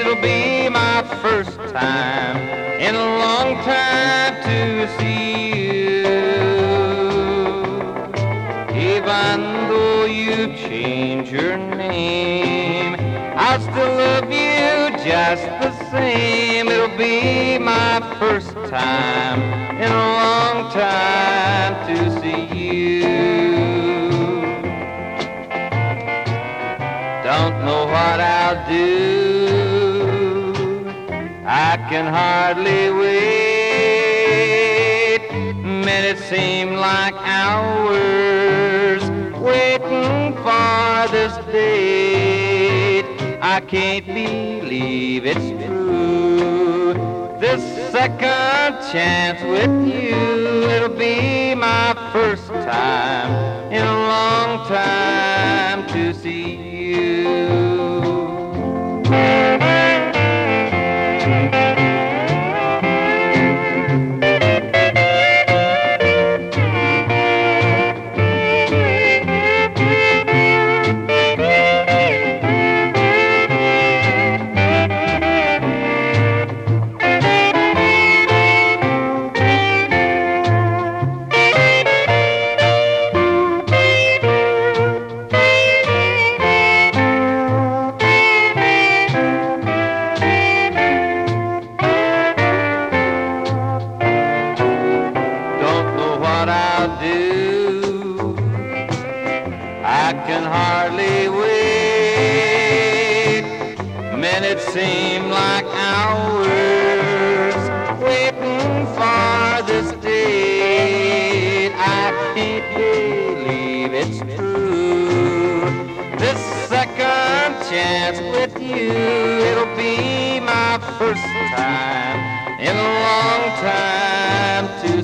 it'll be my first time in a long time to see you. Even though you change your name, I'll still love you just the same. It'll be my first time in a long time to see you. Don't know what I'll do, I can hardly wait. Minutes seem like hours, waiting for this date. I can't believe it's true, this second chance with you. It'll be my first time in a long time to see you. I can hardly wait. Minutes seem like hours, waiting for this date. I can't believe it's true, this second chance with you. It'll be my first time in a long time to